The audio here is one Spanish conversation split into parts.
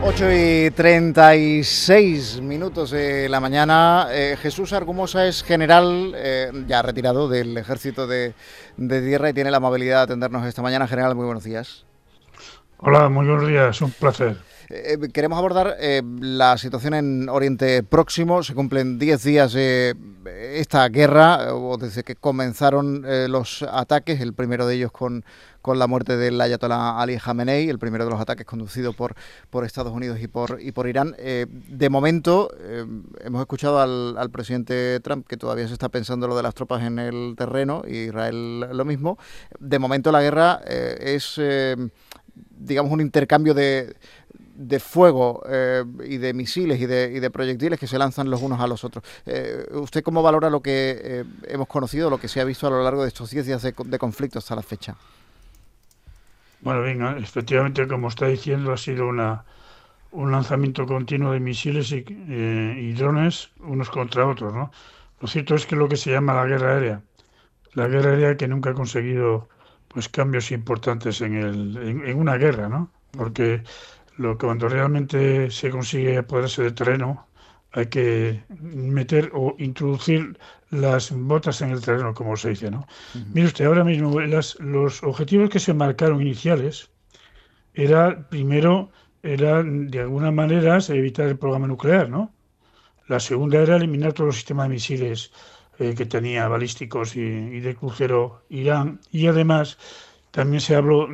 8:36 de la mañana. Jesús Argumosa es general, ya retirado del Ejército de Tierra, y tiene la amabilidad de atendernos esta mañana. General, muy buenos días. Hola, muy buenos días, un placer. Queremos abordar la situación en Oriente Próximo. Se cumplen 10 días de esta guerra, o desde que comenzaron los ataques, el primero de ellos con la muerte del ayatolá Ali Khamenei, el primero de los ataques conducido por Estados Unidos y por Irán. De momento, hemos escuchado al presidente Trump que todavía se está pensando lo de las tropas en el terreno, y Israel lo mismo. De momento la guerra es, digamos, un intercambio de fuego y de misiles y de proyectiles que se lanzan los unos a los otros. ¿Usted cómo valora lo que hemos conocido, lo que se ha visto a lo largo de estos 10 días de conflicto hasta la fecha? Bueno, bien, efectivamente, como está diciendo, ha sido un lanzamiento continuo de misiles y drones unos contra otros, ¿no? Lo cierto es que lo que se llama la guerra aérea que nunca ha conseguido pues cambios importantes en una guerra, ¿no? Porque cuando realmente se consigue apoderarse del terreno, hay que meter o introducir las botas en el terreno, como se dice, ¿no? Uh-huh. Mire usted, ahora mismo los objetivos que se marcaron iniciales era de alguna manera evitar el programa nuclear, ¿no? La segunda era eliminar todos los sistemas de misiles que tenía balísticos y de crucero Irán, y además también se habló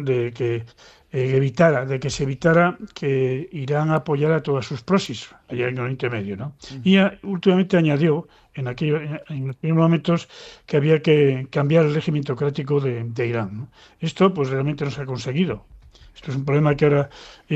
de que se evitara que Irán apoyara todas sus proxies allá en Oriente Medio, ¿no? Uh-huh. Y últimamente añadió en los primeros momentos que había que cambiar el régimen autocrático de Irán, ¿no? Esto pues realmente no se ha conseguido. Esto es un problema que ahora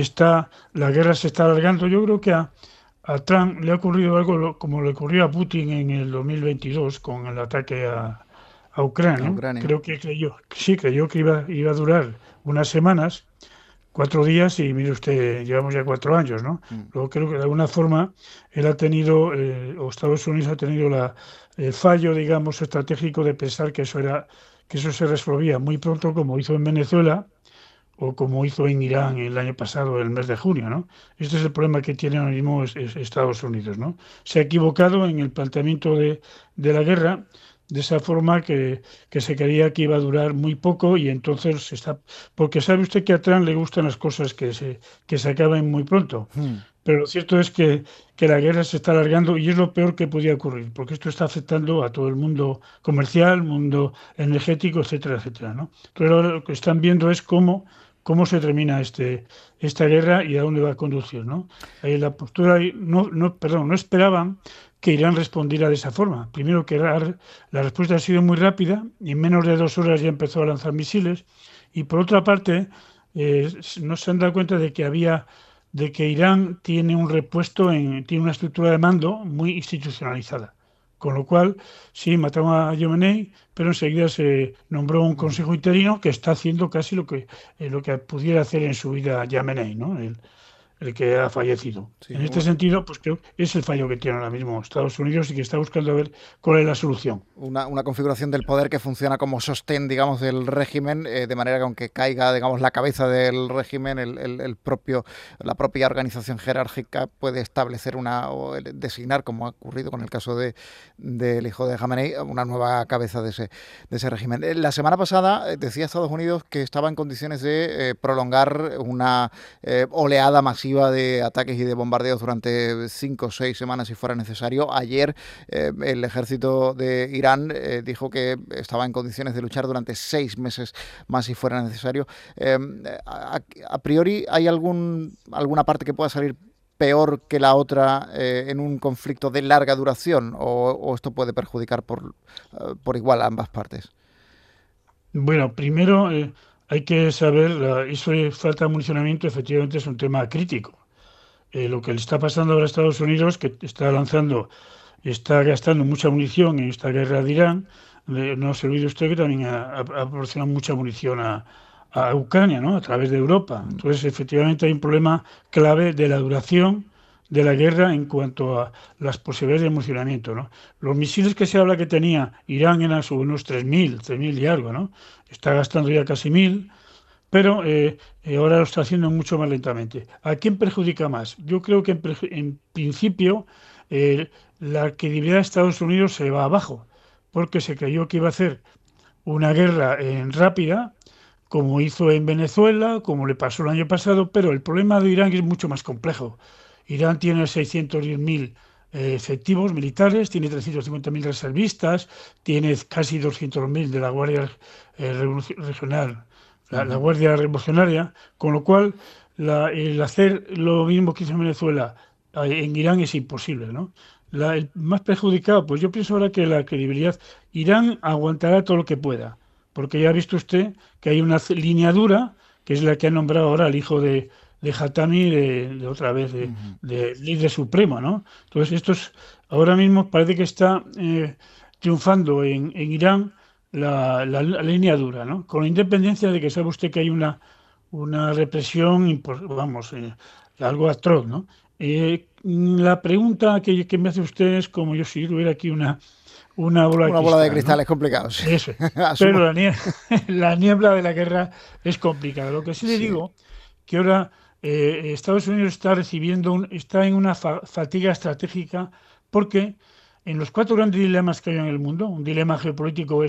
la guerra se está alargando. Yo creo que a Trump le ha ocurrido algo como le ocurrió a Putin en el 2022 con el ataque a A Ucrania. Ucrania. Creo que creyó que iba a durar unas semanas, 4 días, y mire usted, llevamos ya 4 años, ¿no? Uh-huh. Luego creo que de alguna forma él ha tenido, o Estados Unidos ha tenido el fallo, digamos, estratégico de pensar que eso se resolvía muy pronto, como hizo en Venezuela o como hizo en Irán el año pasado, el mes de junio, ¿no? Este es el problema que tiene ahora mismo Estados Unidos, ¿no? Se ha equivocado en el planteamiento de la guerra, de esa forma que se creía que iba a durar muy poco, y entonces está. Porque sabe usted que a Trump le gustan las cosas que se acaben muy pronto. Uh-huh. Pero lo cierto es que la guerra se está alargando, y es lo peor que podía ocurrir, porque esto está afectando a todo el mundo comercial, mundo energético, etcétera, etcétera, ¿no? Entonces ahora lo que están viendo es cómo se termina esta guerra y a dónde va a conducir, ¿no? La postura, no esperaban que Irán respondiera de esa forma. Primero que la respuesta ha sido muy rápida, y en menos de 2 horas ya empezó a lanzar misiles, y por otra parte, no se han dado cuenta de que Irán tiene un tiene una estructura de mando muy institucionalizada. Con lo cual, sí, mataron a Khamenei, pero enseguida se nombró un Uh-huh. consejo interino que está haciendo casi lo que pudiera hacer en su vida Khamenei, ¿no? El que ha fallecido. Sí, En este sentido, pues creo que es el fallo que tiene ahora mismo Estados Unidos, y que está buscando a ver cuál es la solución. una configuración del poder que funciona como sostén, digamos, del régimen, de manera que aunque caiga, digamos, la cabeza del régimen, la propia organización jerárquica puede establecer o designar, como ha ocurrido con el caso del hijo de Khamenei, una nueva cabeza de ese régimen. La semana pasada decía Estados Unidos que estaba en condiciones de prolongar una oleada masiva de ataques y de bombardeos durante 5 o 6 semanas si fuera necesario. Ayer el ejército de Irán dijo que estaba en condiciones de luchar durante 6 meses más si fuera necesario. A priori, ¿hay alguna parte que pueda salir peor que la otra en un conflicto de larga duración, o esto puede perjudicar por igual a ambas partes? Bueno, primero hay que saber, eso de falta de municionamiento efectivamente es un tema crítico. Lo que le está pasando ahora a Estados Unidos, que está gastando mucha munición en esta guerra de Irán. No se olvide usted que también ha proporcionado mucha munición a Ucrania, ¿no? A través de Europa. Entonces, efectivamente, hay un problema clave de la duración de la guerra en cuanto a las posibilidades de municionamiento, ¿no? Los misiles que se habla que tenía Irán eran sobre unos 3.000 y algo, ¿no? Está gastando ya casi 1.000. pero ahora lo está haciendo mucho más lentamente. ¿A quién perjudica más? Yo creo que en principio eh, la credibilidad de Estados Unidos se va abajo, porque se creyó que iba a hacer una guerra rápida, como hizo en Venezuela, como le pasó el año pasado, pero el problema de Irán es mucho más complejo. Irán tiene 610.000 efectivos militares, tiene 350.000 reservistas, tiene casi 200.000 de la Guardia Regional, la Ujú. Guardia Revolucionaria, con lo cual el hacer lo mismo que hizo en Venezuela en Irán es imposible, ¿no? El más perjudicado, pues yo pienso ahora que la credibilidad. Irán aguantará todo lo que pueda, porque ya ha visto usted que hay una línea dura, que es la que ha nombrado ahora el hijo de Hatami, de otra vez, Ujú. de líder supremo, ¿no? Entonces, ahora mismo parece que está triunfando en Irán la línea dura, ¿no? Con la independencia de que sabe usted que hay una represión, vamos, algo atroz, ¿no? La pregunta que me hace usted es como yo si tuviera aquí una bola de Una bola de cristal, cristal ¿no? es complicado, sí. Eso es. Asumo. Pero la niebla de la guerra es complicada. Lo que sí le Sí. digo, que ahora Estados Unidos está está en una fatiga estratégica porque en los cuatro grandes dilemas que hay en el mundo, un dilema geopolítico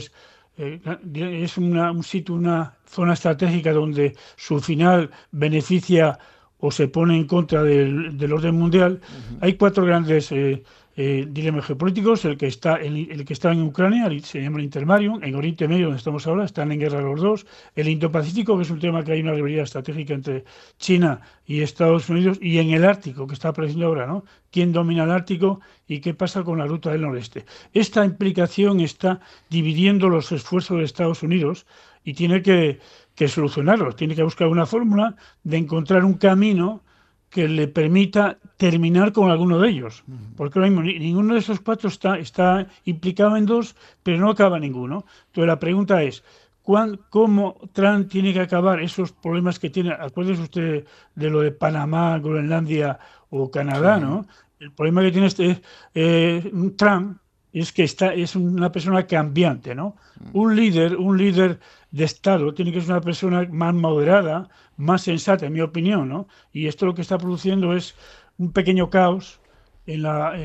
es un sitio, una zona estratégica donde su final beneficia o se pone en contra del orden mundial. Ujú. Hay cuatro grandes dilemas geopolíticos, el que está en Ucrania, se llama el Intermarium, en Oriente Medio, donde estamos ahora, están en guerra los dos, el Indo-Pacífico, que es un tema que hay una rivalidad estratégica entre China y Estados Unidos, y en el Ártico, que está apareciendo ahora, ¿no? ¿Quién domina el Ártico y qué pasa con la ruta del noreste? Esta implicación está dividiendo los esfuerzos de Estados Unidos y tiene que solucionarlos, tiene que buscar una fórmula de encontrar un camino que le permita terminar con alguno de ellos. Ujú. Porque ahora mismo ninguno de esos cuatro está implicado en dos, pero no acaba ninguno. Entonces la pregunta es, ¿cómo Trump tiene que acabar esos problemas que tiene? Acuérdese usted de lo de Panamá, Groenlandia o Canadá, Sí. ¿no? El problema que tiene Trump es que es una persona cambiante, ¿no? Mm. Un líder de Estado tiene que ser una persona más moderada, más sensata, en mi opinión, ¿no? Y esto lo que está produciendo es un pequeño caos en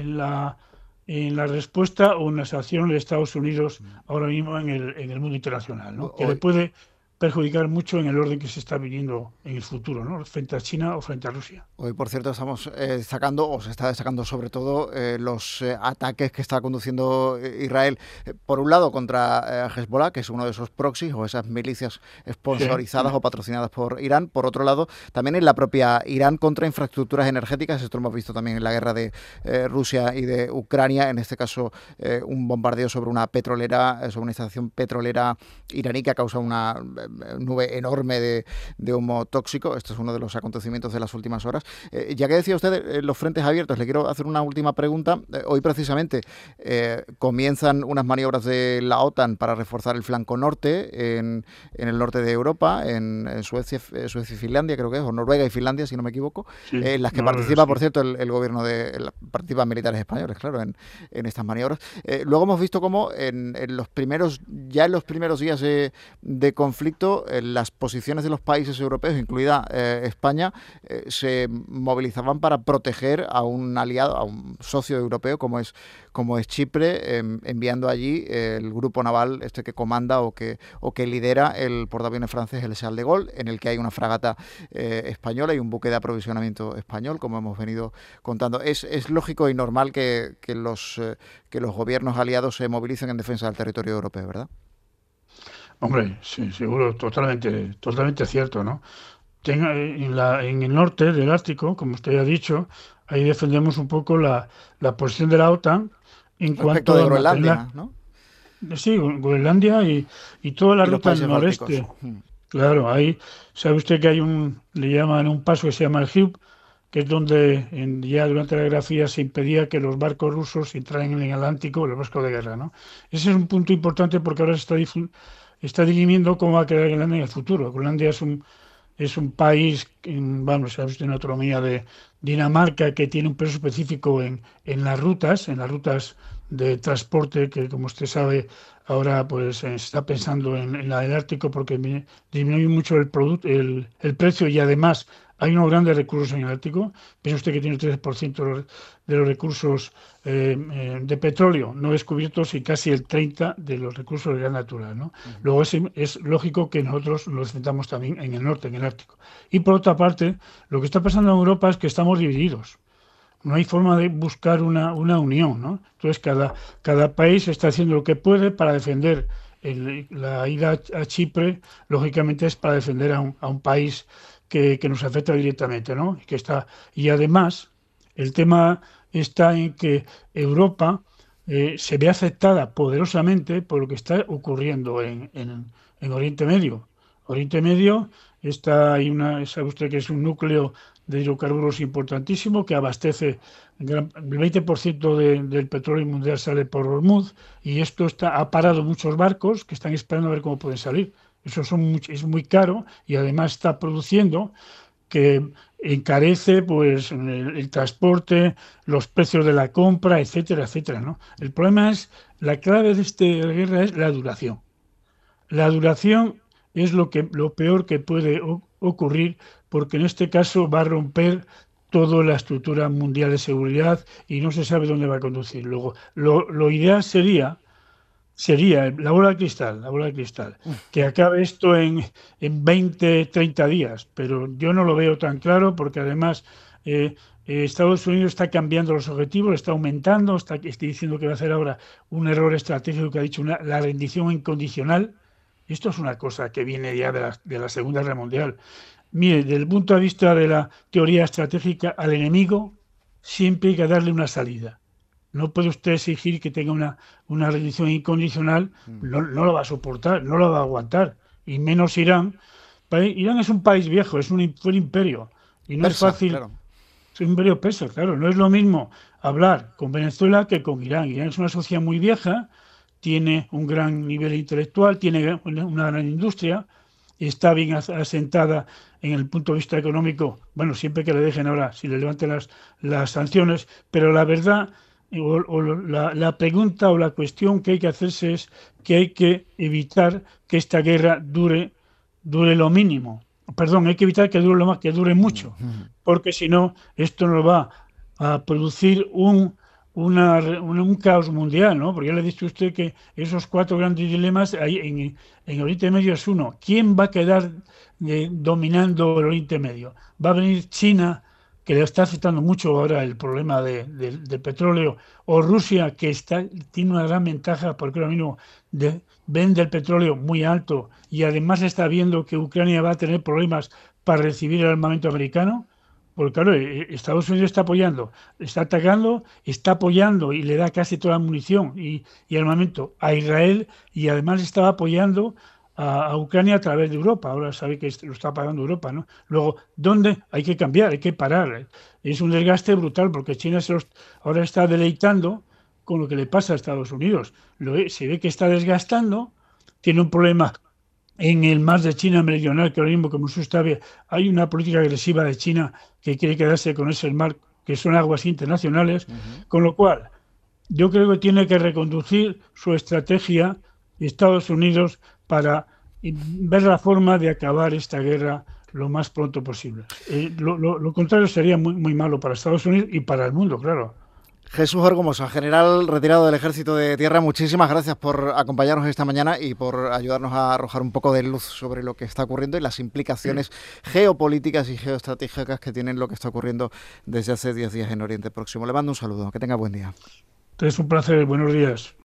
la respuesta o en las acciones de Estados Unidos ahora mismo en el mundo internacional, ¿no? Que le Hoy, puede perjudicar mucho en el orden que se está viviendo en el futuro, ¿no? Frente a China o frente a Rusia. Hoy, por cierto, estamos destacando, o se está destacando sobre todo, los ataques que está conduciendo Israel, por un lado contra Hezbollah, que es uno de esos proxies o esas milicias Sí, sponsorizadas o patrocinadas por Irán. Por otro lado, también en la propia Irán contra infraestructuras energéticas. Esto lo hemos visto también en la guerra de Rusia y de Ucrania. En este caso, un bombardeo sobre una petrolera, sobre una estación petrolera iraní que ha causado una nube enorme de humo tóxico. Esto es uno de los acontecimientos de las últimas horas. Ya que decía usted los frentes abiertos, le quiero hacer una última pregunta. Hoy precisamente comienzan unas maniobras de la OTAN para reforzar el flanco norte en el norte de Europa, en Suecia, Suecia y Finlandia creo que es, o Noruega y Finlandia si no me equivoco, sí, en las que no, participa, por sí. cierto, el gobierno participan militares españoles, claro, en estas maniobras. Luego hemos visto cómo en los primeros días de conflicto, las posiciones de los países europeos, incluida España, se movilizaban para proteger a un aliado, a un socio europeo como es Chipre, enviando allí el grupo naval que comanda o que lidera el portaaviones francés, el Charles de Gaulle, en el que hay una fragata española y un buque de aprovisionamiento español, como hemos venido contando. Es lógico y normal que los gobiernos aliados se movilicen en defensa del territorio europeo, ¿verdad? Hombre, sí, seguro, totalmente, totalmente cierto, ¿no? En el norte del Ártico, como usted ha dicho, ahí defendemos un poco la posición de la OTAN en Respecto cuanto de a mantener, Groenlandia, ¿no? sí, Groenlandia y toda la Y los ruta países bálticos. noreste. Claro, ahí sabe usted que le llaman un paso que se llama el Hugh, que es donde ya durante la Guerra Fría se impedía que los barcos rusos entraran en el Atlántico, los barcos de guerra, ¿no? Ese es un punto importante porque ahora se está dirimiendo cómo va a quedar Groenlandia en el futuro. Groenlandia es un país, vamos, sabe usted, una autonomía de Dinamarca que tiene un peso específico en las rutas de transporte, que como usted sabe, ahora pues se está pensando en la del Ártico porque disminuye mucho el precio y además hay unos grandes recursos en el Ártico. Piensa usted que tiene el 13% de los recursos de petróleo no descubiertos y casi el 30% de los recursos de gas natural, ¿no? Ujú. Luego es lógico que nosotros lo sentamos también en el norte, en el Ártico. Y por otra parte, lo que está pasando en Europa es que estamos divididos. No hay forma de buscar una unión, ¿no? Entonces, cada país está haciendo lo que puede para defender la ida a Chipre, lógicamente es para defender a un país que nos afecta directamente, ¿no? Y además, el tema está en que Europa se ve afectada poderosamente por lo que está ocurriendo en Oriente Medio. Oriente Medio sabe usted que es un núcleo de hidrocarburos importantísimo que abastece el 20% del petróleo mundial sale por Hormuz y ha parado muchos barcos que están esperando a ver cómo pueden salir. Es muy caro y además está produciendo que encarece pues el transporte, los precios de la compra, etcétera, etcétera, ¿no? El problema es, la clave de esta guerra es la duración. La duración es lo peor que puede ocurrir porque en este caso va a romper toda la estructura mundial de seguridad y no se sabe dónde va a conducir. Luego, lo ideal sería la bola de cristal, que acabe esto en 20, 30 días, pero yo no lo veo tan claro porque además Estados Unidos está cambiando los objetivos, está aumentando, está diciendo que va a hacer ahora un error estratégico que ha dicho la rendición incondicional. Esto es una cosa que viene ya de la Segunda Guerra Mundial. Mire, desde el punto de vista de la teoría estratégica, al enemigo siempre hay que darle una salida. No puede usted exigir que tenga una rendición incondicional, Mm. no lo va a soportar, no lo va a aguantar. Y menos Irán. Irán es un país viejo, fue un imperio. Y no es Persa, fácil, claro. es un imperio persa, claro. No es lo mismo hablar con Venezuela que con Irán. Irán es una sociedad muy vieja, tiene un gran nivel intelectual, tiene una gran industria, está bien asentada en el punto de vista económico, bueno, siempre que le dejen ahora, si le levanten las sanciones, pero la verdad la pregunta o la cuestión que hay que hacerse es que hay que evitar que esta guerra dure lo mínimo. Perdón, hay que evitar que dure lo más, que dure mucho, Ujú. porque si no, esto nos va a producir un caos mundial, ¿no? Porque ya le he dicho a usted que esos cuatro grandes dilemas ahí en Oriente Medio es uno. ¿Quién va a quedar dominando el Oriente Medio? ¿Va a venir China, que le está afectando mucho ahora el problema del petróleo, o Rusia, que tiene una gran ventaja porque ahora mismo vende el petróleo muy alto y además está viendo que Ucrania va a tener problemas para recibir el armamento americano? Porque claro, Estados Unidos está atacando, está apoyando y le da casi toda la munición y armamento a Israel y además estaba apoyando a Ucrania a través de Europa. Ahora sabe que lo está pagando Europa, ¿no? Luego, ¿dónde? Hay que cambiar, hay que parar. Es un desgaste brutal porque China ahora está deleitando con lo que le pasa a Estados Unidos. Se ve que está desgastando, tiene un problema en el mar de China meridional, que ahora mismo, como usted sabe, hay una política agresiva de China que quiere quedarse con ese mar, que son aguas internacionales, Ujú. con lo cual yo creo que tiene que reconducir su estrategia Estados Unidos para ver la forma de acabar esta guerra lo más pronto posible. Lo contrario sería muy, muy malo para Estados Unidos y para el mundo, claro. Jesús Orgomosa, general retirado del Ejército de Tierra, muchísimas gracias por acompañarnos esta mañana y por ayudarnos a arrojar un poco de luz sobre lo que está ocurriendo y las implicaciones geopolíticas y geoestratégicas que tienen lo que está ocurriendo desde hace 10 días en Oriente Próximo. Le mando un saludo, que tenga buen día. Es un placer, buenos días.